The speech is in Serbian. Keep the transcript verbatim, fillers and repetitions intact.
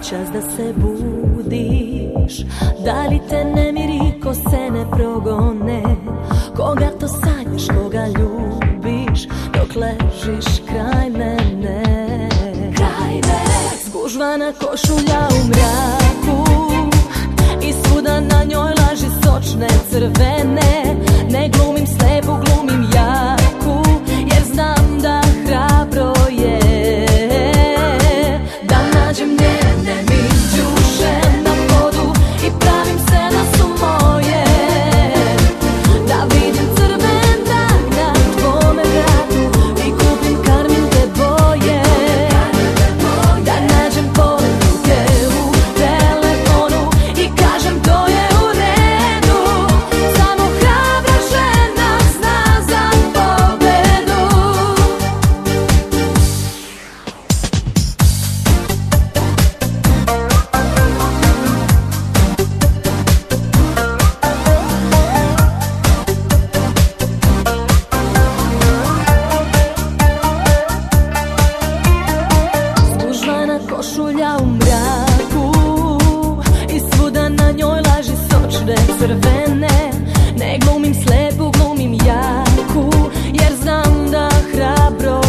čas da se budiš. Da li te nemiri ko se ne progone? Koga to sanjaš, koga ljubiš dok ležiš kraj mene? Kraj mene. Zgužvana košulja u mraku i svuda na njoj laži sočne crvene. Ne glumim slepu, glumim jaku, jer znam da hrabro je da nađem njene minđuše na podu i pravim se da su moje. Da vidim crven dan na tvome vratu i kupim karminte boje. Da nađem poruke u telefonu i kažem to je u redu. Samo hrabra žena zna za pobedu. Zgužvana košulja u mraku i svuda na njoj laži sočne crvene. Ne glumim slepu, glumim jaku, jer znam da hrabro